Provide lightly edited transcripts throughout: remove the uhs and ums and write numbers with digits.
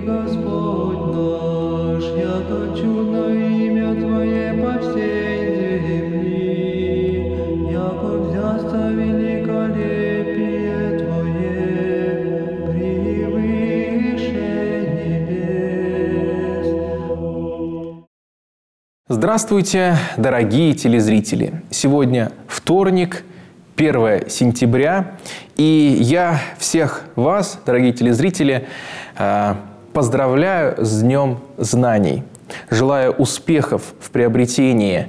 Господь наш, яко чудно имя Твое по всей земли, яко взясто великолепие Твое превыше небес. Здравствуйте, дорогие телезрители! Сегодня вторник, 1 сентября, и я всех вас, дорогие телезрители, поздравляю с Днем Знаний. Желаю успехов в приобретении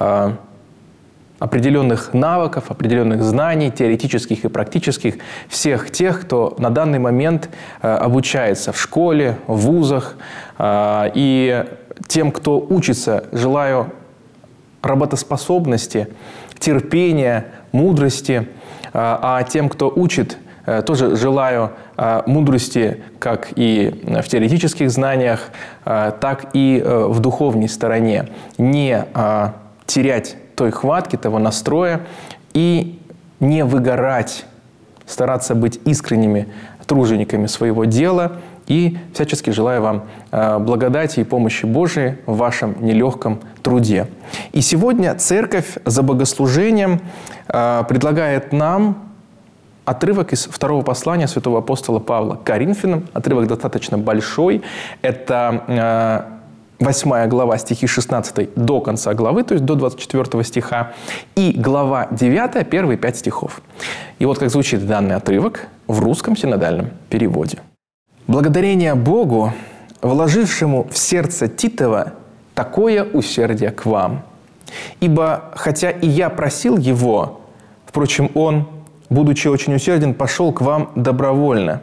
определенных навыков, определенных знаний, теоретических и практических, всех тех, кто на данный момент обучается в школе, в вузах. И тем, кто учится, желаю работоспособности, терпения, мудрости. А тем, кто учит, тоже желаю мудрости как и в теоретических знаниях, так и в духовной стороне. Не терять той хватки, того настроя и не выгорать, стараться быть искренними тружениками своего дела. И всячески желаю вам благодати и помощи Божией в вашем нелегком труде. И сегодня Церковь за богослужением предлагает нам отрывок из второго послания святого апостола Павла к Коринфянам. Отрывок достаточно большой. Это 8 глава, стихи 16 до конца главы, то есть до 24 стиха. И глава 9, первые 5 стихов. И вот как звучит данный отрывок в русском синодальном переводе. «Благодарение Богу, вложившему в сердце Титова такое усердие к вам. Ибо, хотя и я просил его, впрочем, он, будучи очень усерден, пошел к вам добровольно.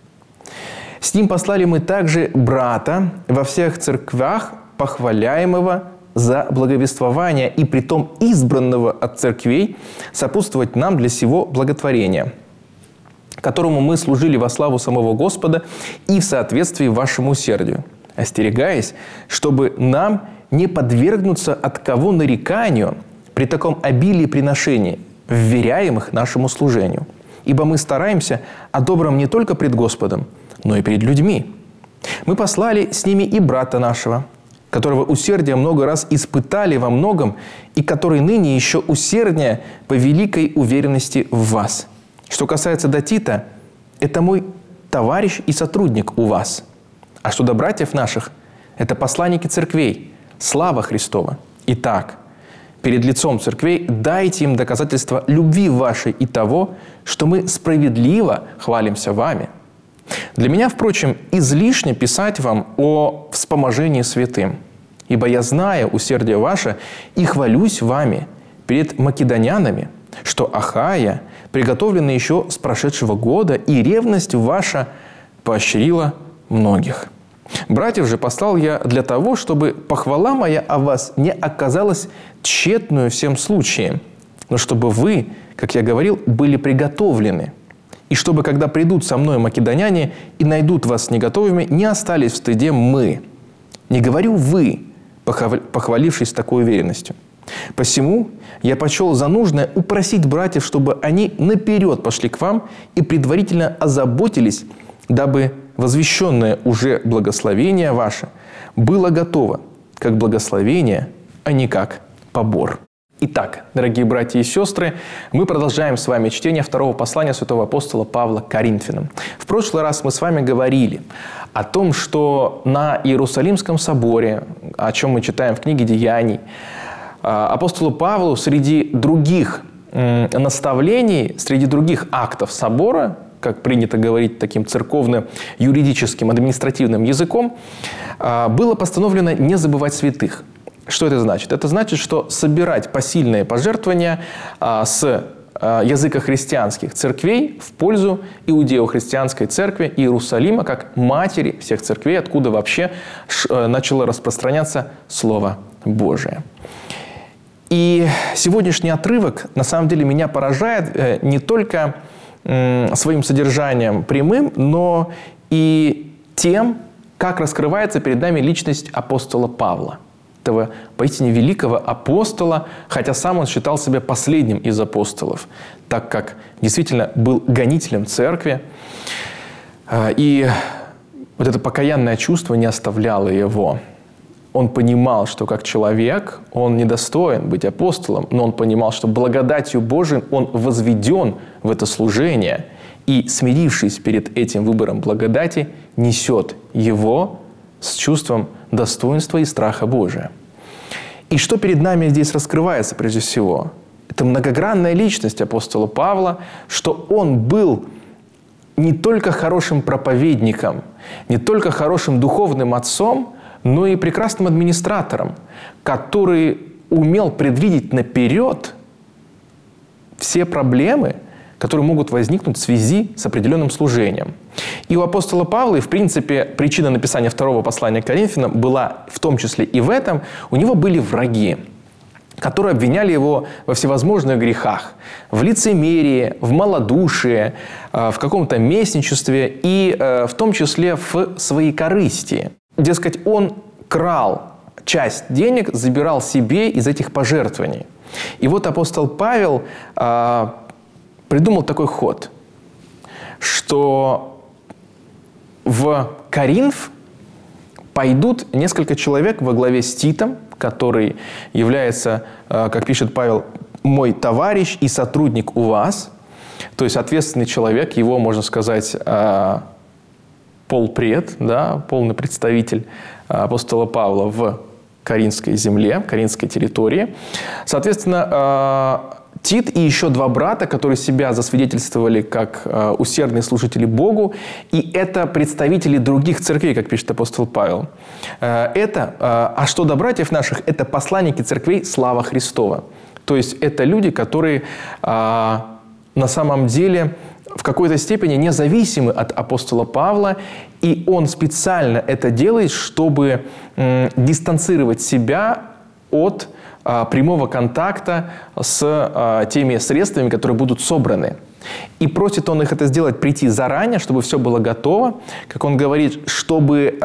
С ним послали мы также брата во всех церквях, похваляемого за благовествование, и притом избранного от церквей сопутствовать нам для сего благотворения, которому мы служили во славу самого Господа и в соответствии вашему усердию, остерегаясь, чтобы нам не подвергнуться от кого нареканию при таком обилии приношений, вверяемых нашему служению. Ибо мы стараемся о добром не только пред Господом, но и перед людьми. Мы послали с ними и брата нашего, которого усердие много раз испытали во многом, и который ныне еще усерднее по великой уверенности в вас. Что касается до Тита, это мой товарищ и сотрудник у вас. А что до братьев наших, это посланники церквей, слава Христова. Итак, перед лицом церквей дайте им доказательства любви вашей и того, что мы справедливо хвалимся вами. Для меня, впрочем, излишне писать вам о вспоможении святым, ибо я знаю усердие ваше и хвалюсь вами перед македонянами, что Ахая приготовлена еще с прошедшего года, и ревность ваша поощрила многих. Братьев же послал я для того, чтобы похвала моя о вас не оказалась тщетную всем случаем, но чтобы вы, как я говорил, были приготовлены, и чтобы, когда придут со мной македоняне и найдут вас неготовыми, не остались в стыде мы. Не говорю вы, похвалившись такой уверенностью. Посему я почел за нужное упросить братьев, чтобы они наперед пошли к вам и предварительно озаботились, дабы возвещенное уже благословение ваше было готово, как благословение, а не как побор». Итак, дорогие братья и сестры, мы продолжаем с вами чтение второго послания святого апостола Павла к Коринфянам. В прошлый раз мы с вами говорили о том, что на Иерусалимском соборе, о чем мы читаем в книге «Деяний», апостолу Павлу среди других наставлений, среди других актов собора, как принято говорить таким церковно-юридическим, административным языком, было постановлено не забывать святых. Что это значит? Это значит, что собирать посильные пожертвования с языкохристианских церквей в пользу иудео-христианской церкви Иерусалима, как матери всех церквей, откуда вообще начало распространяться Слово Божие. И сегодняшний отрывок, на самом деле, меня поражает не только своим содержанием прямым, но и тем, как раскрывается перед нами личность апостола Павла. Этого поистине великого апостола, хотя сам он считал себя последним из апостолов, так как действительно был гонителем церкви. И вот это покаянное чувство не оставляло его. Он понимал, что как человек он недостоин быть апостолом, но он понимал, что благодатью Божией он возведен в это служение и, смирившись перед этим выбором благодати, несет его с чувством достоинства и страха Божия. И что перед нами здесь раскрывается прежде всего? Это многогранная личность апостола Павла, что он был не только хорошим проповедником, не только хорошим духовным отцом, но и прекрасным администратором, который умел предвидеть наперед все проблемы, которые могут возникнуть в связи с определенным служением. И у апостола Павла, и в принципе причина написания второго послания к Коринфянам была в том числе и в этом, у него были враги, которые обвиняли его во всевозможных грехах, в лицемерии, в малодушии, в каком-то местничестве и в том числе в своекорыстии. Дескать, он крал часть денег, забирал себе из этих пожертвований. И вот апостол Павел придумал такой ход, что в Коринф пойдут несколько человек во главе с Титом, который является, как пишет Павел, мой товарищ и сотрудник у вас, то есть ответственный человек, его, можно сказать, полпред, да, полный представитель апостола Павла в Коринфской земле, Коринфской территории. Соответственно, Тит и еще два брата, которые себя засвидетельствовали как усердные служители Богу, и это представители других церквей, как пишет апостол Павел. А что до братьев наших? Это посланники церквей слава Христова. То есть это люди, которые на самом деле в какой-то степени независимы от апостола Павла, и он специально это делает, чтобы дистанцировать себя от прямого контакта с теми средствами, которые будут собраны. И просит он их это сделать, прийти заранее, чтобы все было готово. Как он говорит, чтобы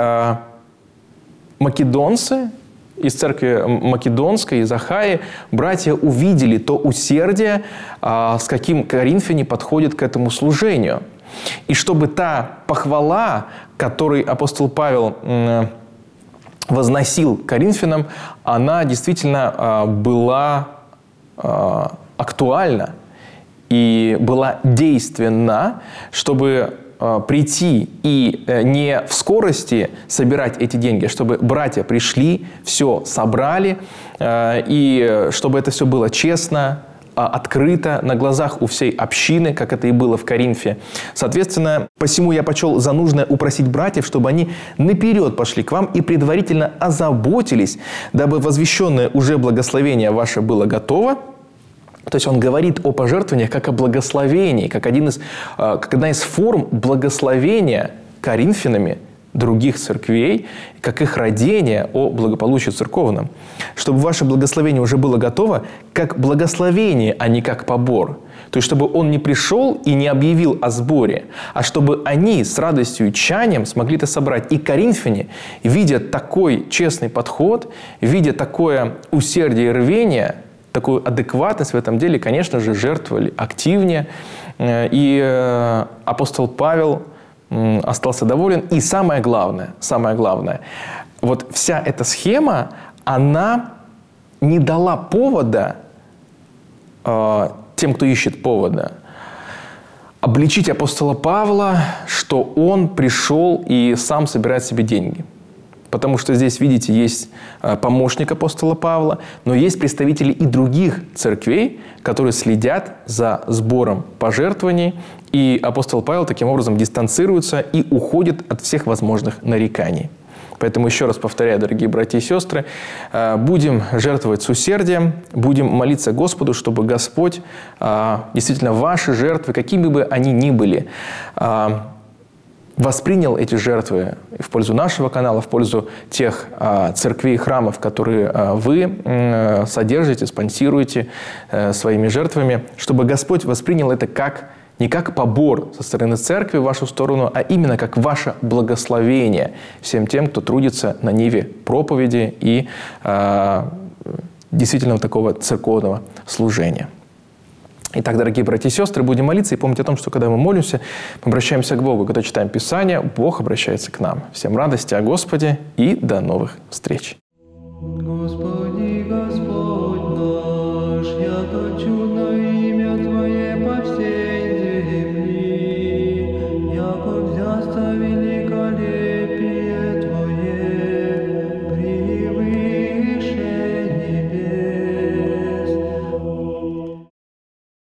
македонцы из церкви Македонской, из Ахаи, братья увидели то усердие, с каким коринфяне подходят к этому служению. И чтобы та похвала, которой апостол Павел возносил коринфянам, она действительно была актуальна и была действенна, чтобы прийти и не в скорости собирать эти деньги, чтобы братья пришли, все собрали, и чтобы это все было честно, открыто, на глазах у всей общины, как это и было в Коринфе. Соответственно, посему я почел за нужное упросить братьев, чтобы они наперед пошли к вам и предварительно озаботились, дабы возвещенное уже благословение ваше было готово. То есть он говорит о пожертвованиях как о благословении, как одна из форм благословения коринфянами других церквей, как их родение о благополучии церковном. Чтобы ваше благословение уже было готово как благословение, а не как побор. То есть чтобы он не пришел и не объявил о сборе, а чтобы они с радостью и чаянием смогли это собрать. И коринфяне, видя такой честный подход, видя такое усердие и рвение, такую адекватность в этом деле, конечно же, жертвовали активнее. И апостол Павел остался доволен. И самое главное, вот вся эта схема, она не дала повода тем, кто ищет повода, обличить апостола Павла, что он пришел и сам собирает себе деньги. Потому что здесь, видите, есть помощник апостола Павла, но есть представители и других церквей, которые следят за сбором пожертвований. И апостол Павел таким образом дистанцируется и уходит от всех возможных нареканий. Поэтому еще раз повторяю, дорогие братья и сестры, будем жертвовать с усердием, будем молиться Господу, чтобы Господь действительно ваши жертвы, какими бы они ни были, воспринял эти жертвы в пользу нашего канала, в пользу тех церквей и храмов, которые вы содержите, спонсируете своими жертвами, чтобы Господь воспринял это не как побор со стороны церкви в вашу сторону, а именно как ваше благословение всем тем, кто трудится на ниве проповеди и действительно такого церковного служения. Итак, дорогие братья и сестры, будем молиться и помнить о том, что когда мы молимся, мы обращаемся к Богу. Когда читаем Писание, Бог обращается к нам. Всем радости о Господе и до новых встреч. Господи, Господь наш, яко чудно